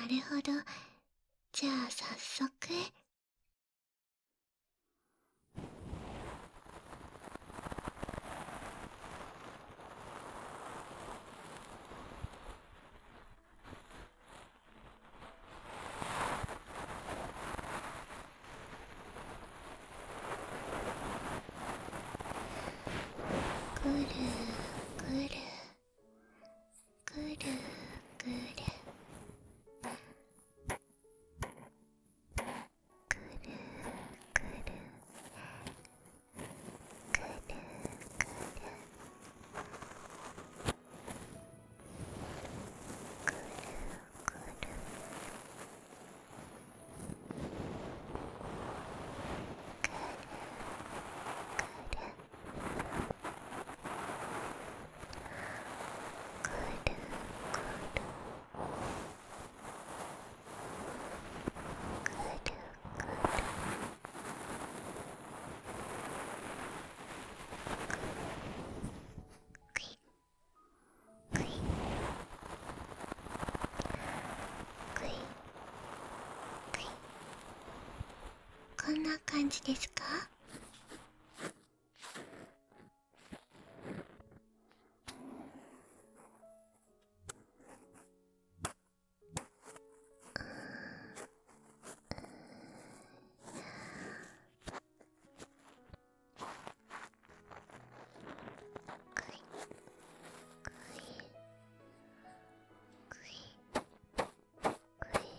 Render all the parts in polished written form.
るほど。じゃあ早速。ぐるぐるぐるぐるぐるぐるぐるくいくいくい。こんな感じですか？くいくいくいくい。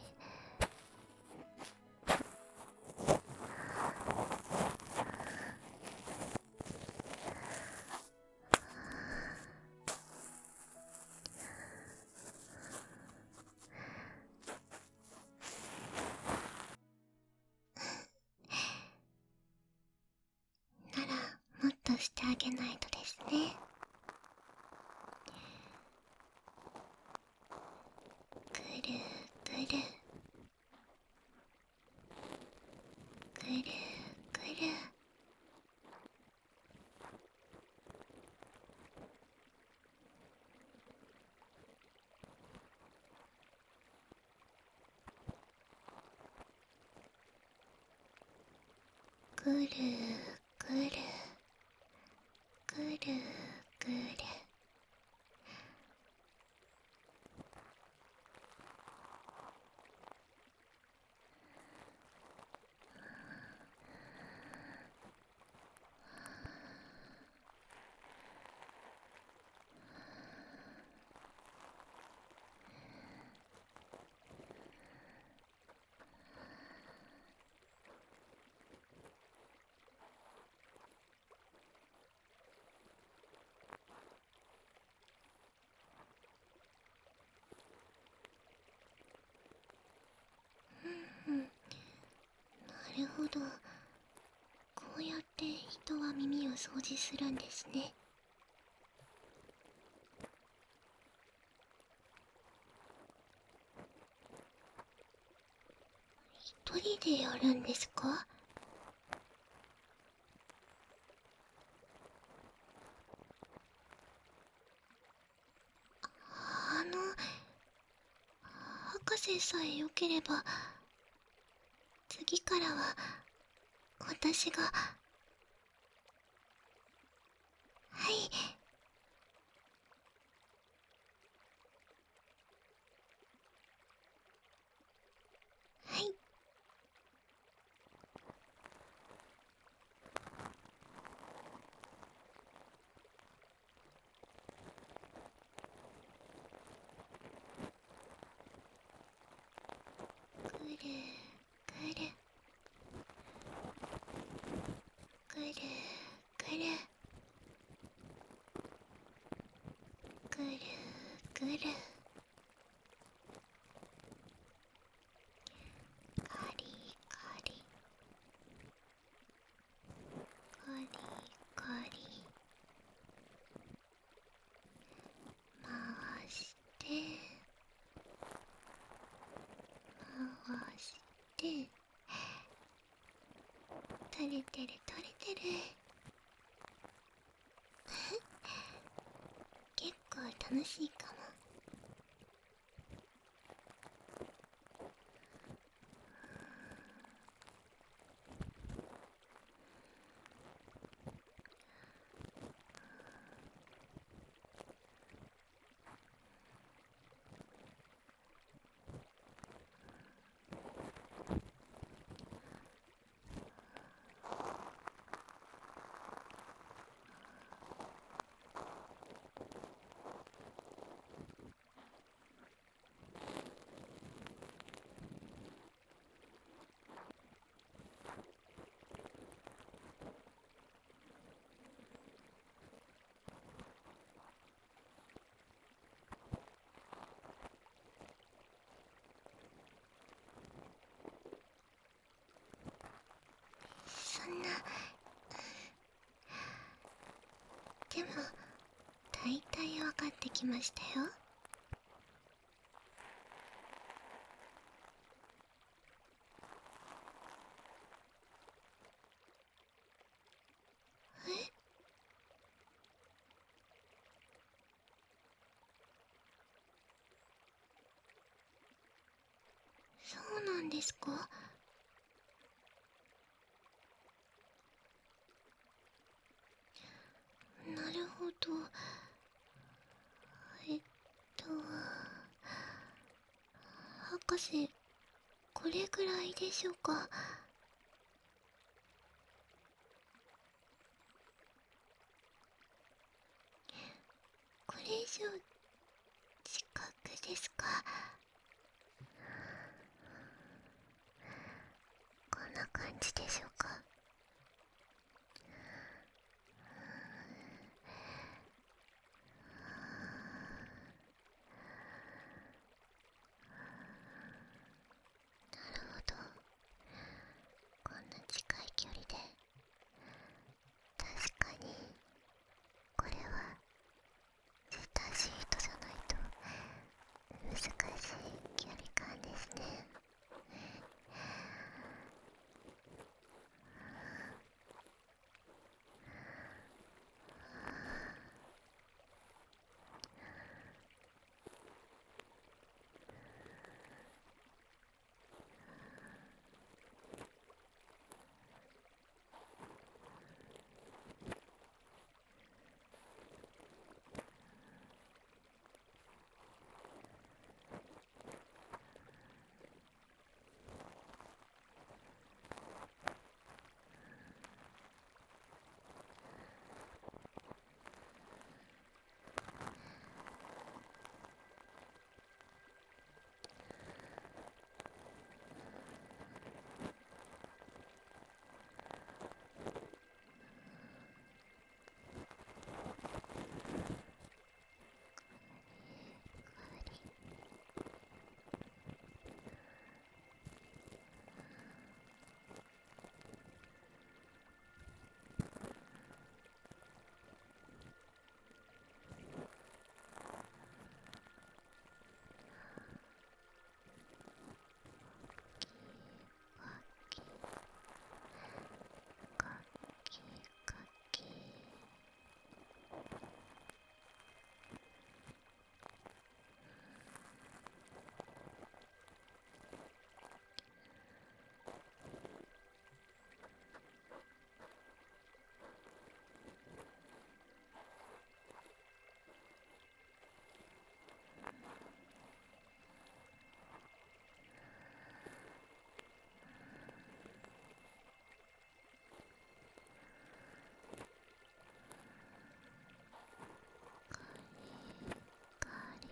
ならもっとしてあげないとですね。ぐるぐるぐるぐる。ぐるぐるぐるぐる。うん、なるほど。こうやって人は耳を掃除するんですね。一人でやるんですか？あの、博士さえよければ、次からは私が。はい。はい。ぐるぐるぐるぐるぐるぐる。カリカリカリカリ。回して回して。垂れてる垂れてる。結構楽しいかも。 だいたい分かってきましたよ。え、そうなんですか？なるほど。えっと博士、これぐらいでしょうか？これ以上近くですか？こんな感じでしょうか？なるほど。こんな近い距離で、確かにこれは親しい人じゃないと難しい距離感ですね。カキカキ。カリ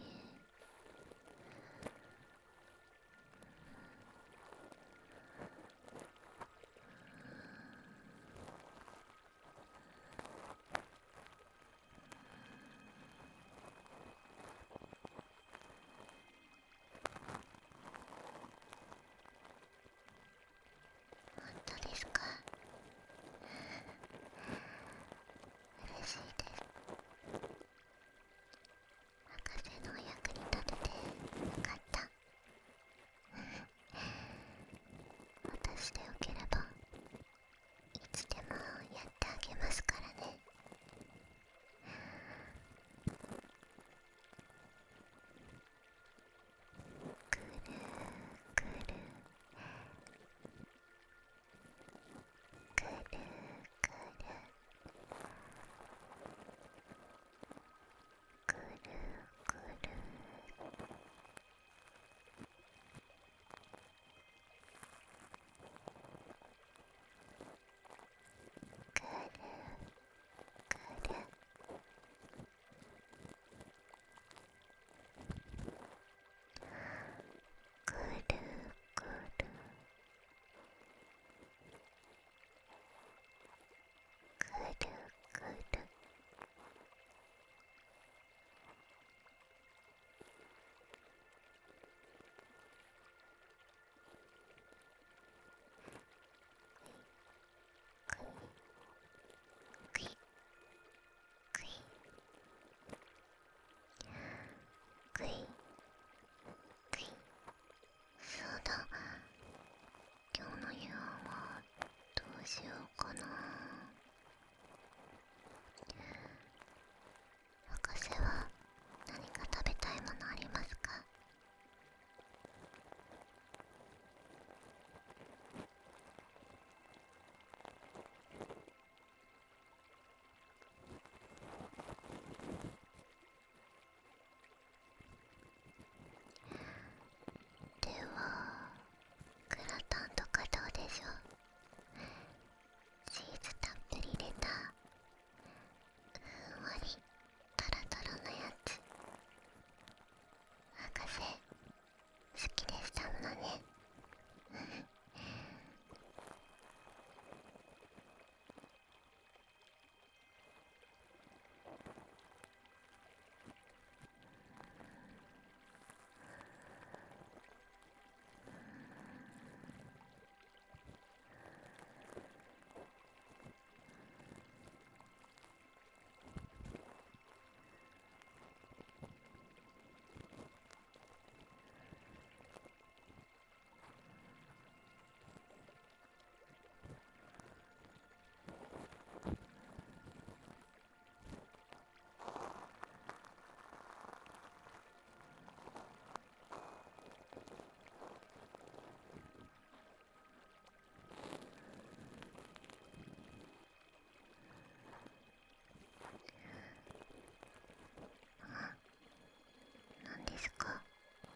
ですか？わ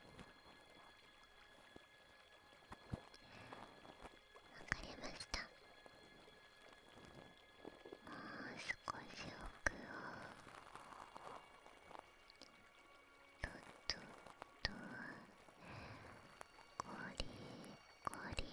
かりました。もう少し奥をとっとっとゴリゴリ。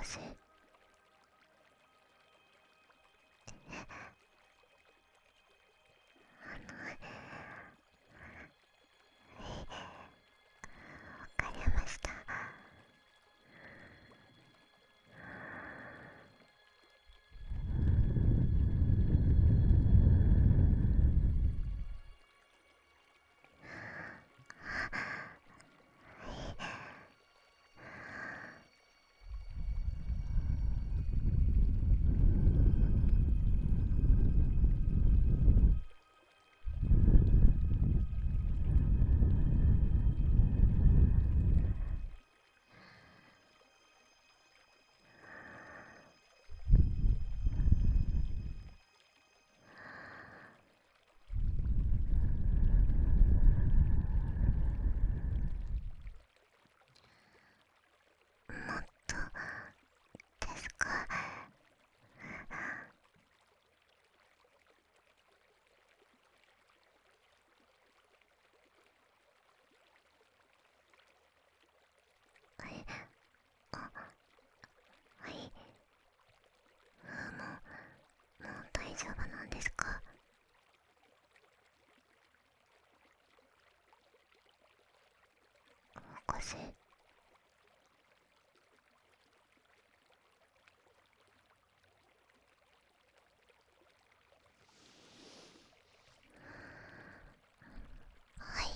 しわかりました。もっとですか？あ、はい。もう大丈夫なんですか？少し。はい。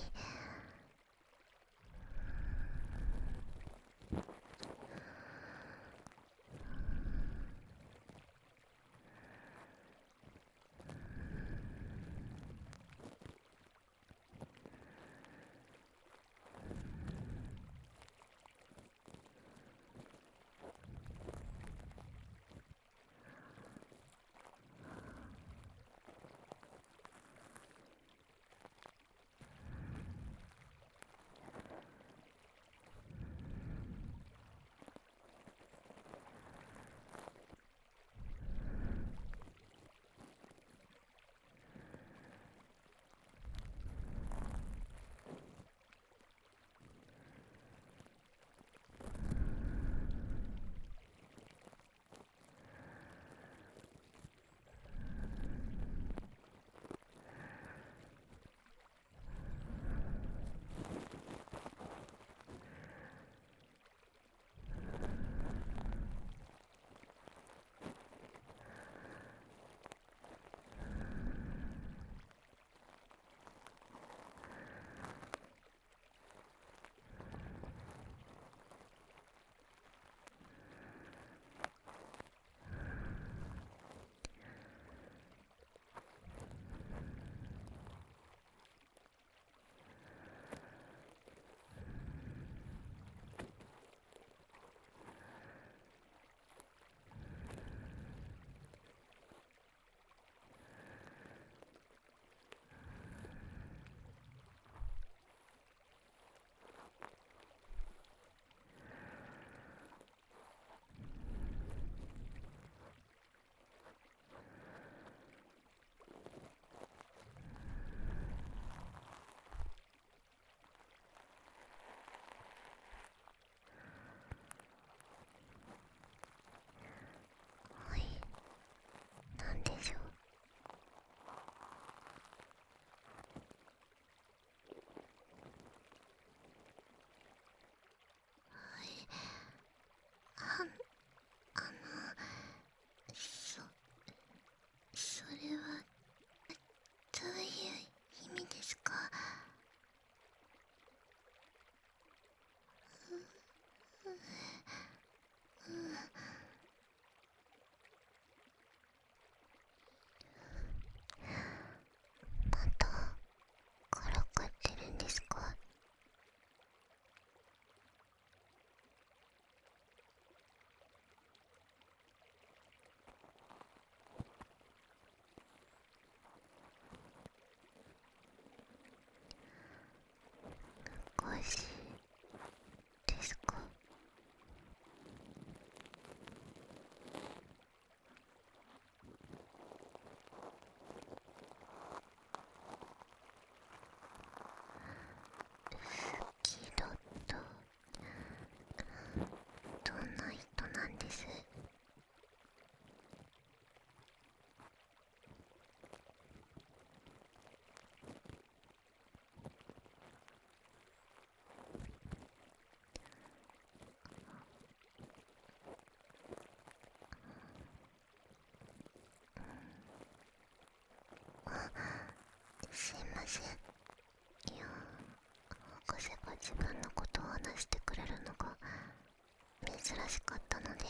せん。いや、博士が自分のことを話してくれるのが珍しかったので。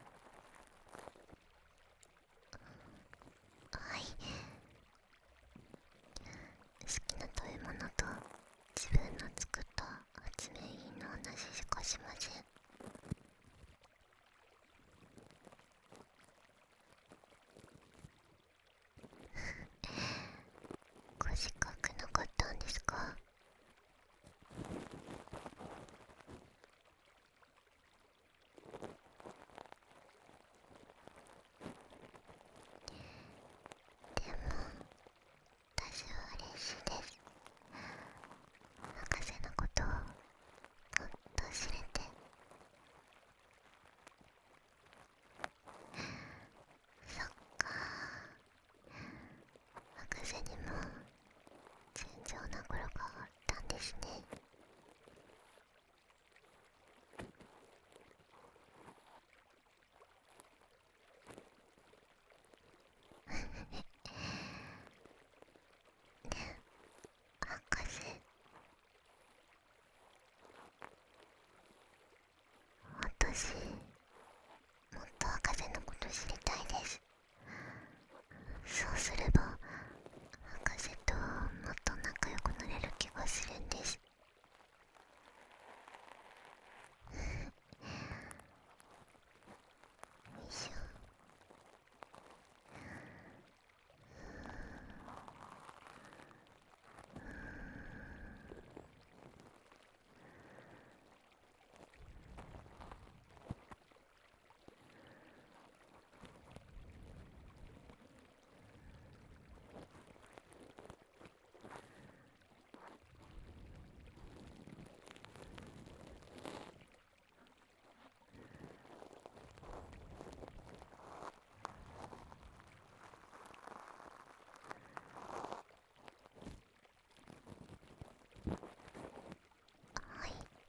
はい、好きな食べ物と自分の作った発明品の話しかしません。ご自覚なかったんですか？でも私は嬉しいです。博士のことをもっと知れて。そっか、博士にも純情な頃があったんですね。博士、私もっと博士のこと知りたいです。そうすれば博士ともっと仲良くなれる気がするんです。よいしょ。はい、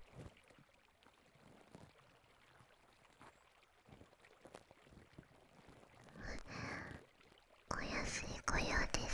お安いご用です。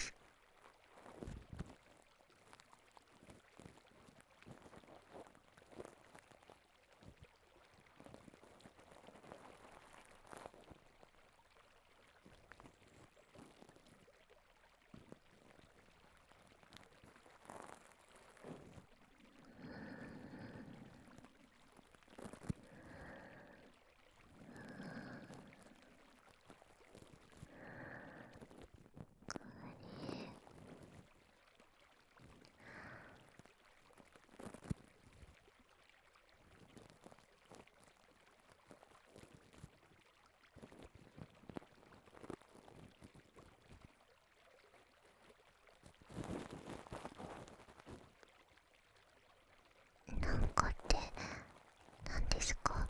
なんかって何ですか？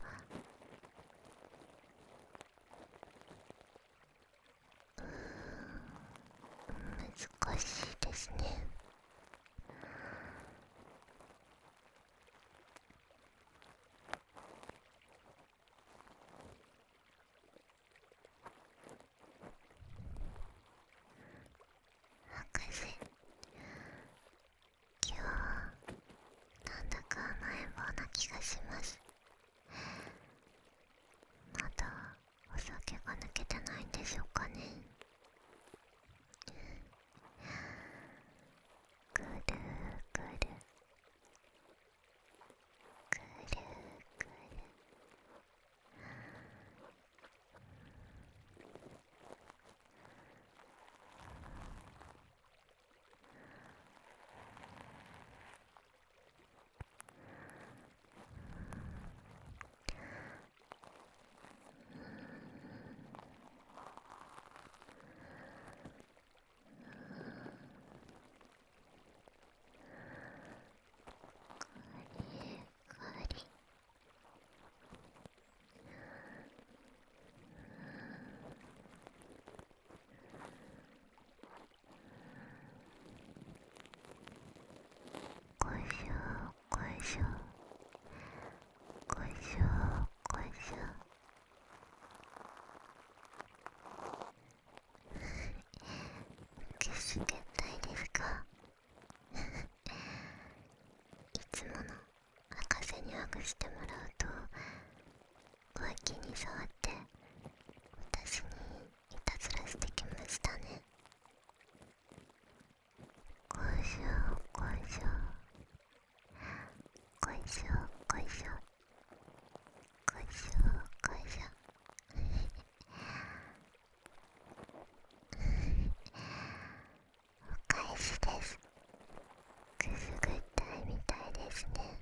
難しいですね。博士、今日なんだか甘えん坊な気がします。まだお酒が抜けてないんでしょうかね。 触って私にいたずらしてきましたね。こいしょこいしょこいしょこいしょこいしょこいしょお返しです。くすぐったいみたいですね。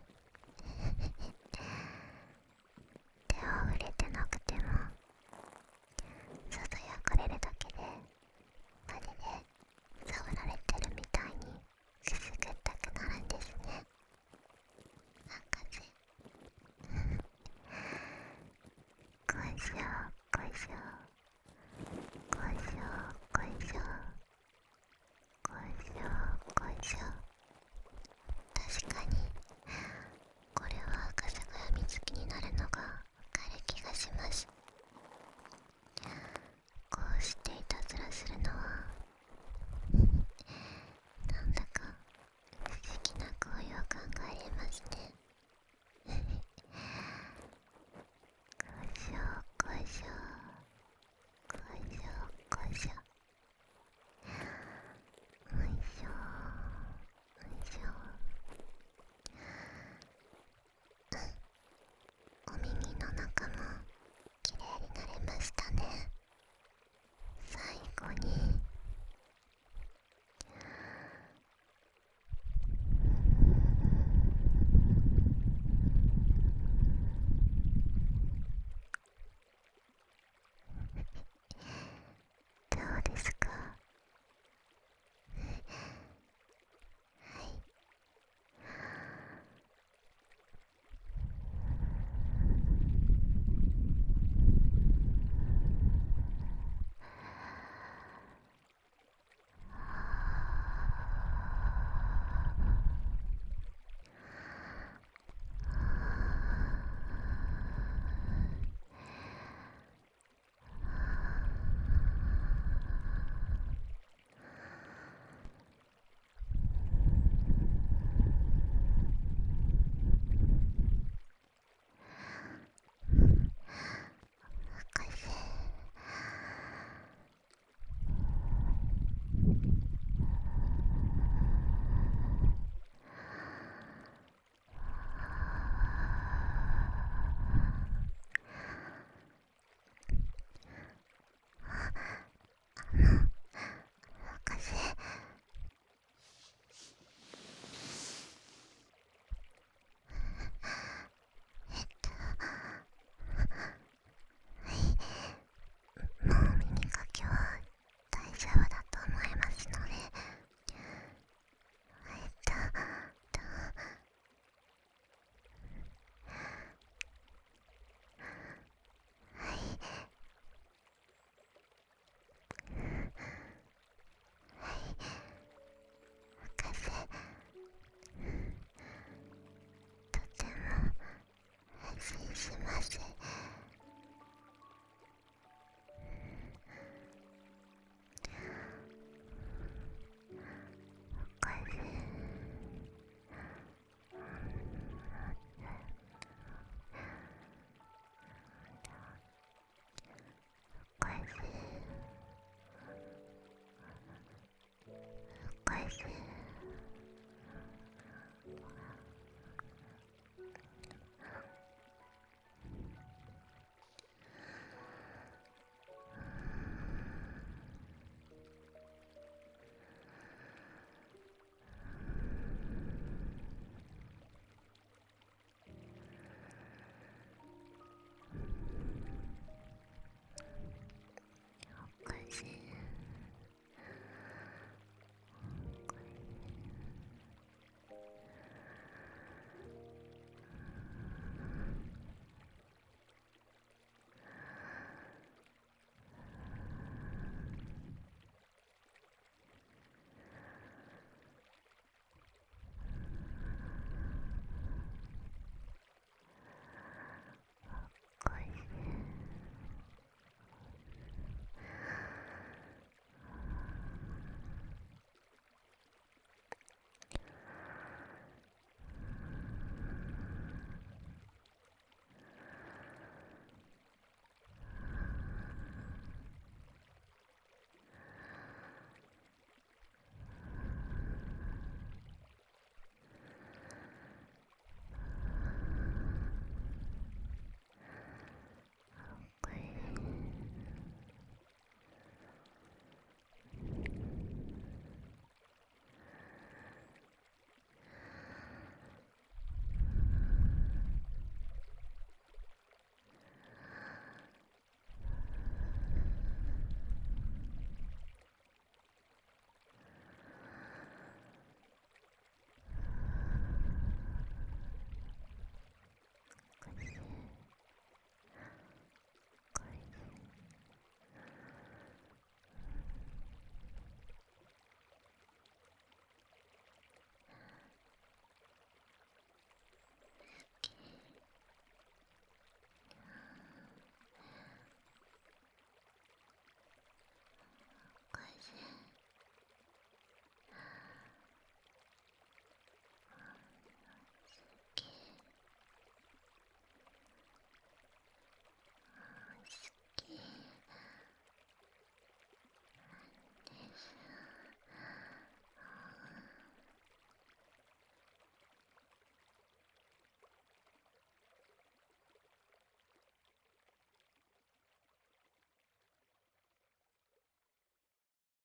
手を触れてなくてもささやかれるだけでまるで触られてるみたいにくすぐったくなるんですね。博士こいしょこいしょこいしょこいしょこいしょこいしょ。確かにこれは博士がやみつきになるのがわかる気がします。こうしていたずらするのはなんだか不思議な行為を考えれますね。こいしょこいしょこいしょこいしょおいしょおいしょ。お耳の中もきれいになれましたね。最後にどうですか？はい。博士博士もう耳かきは大丈夫だと思いますので、とはい博士、とても安心します。博士博士博士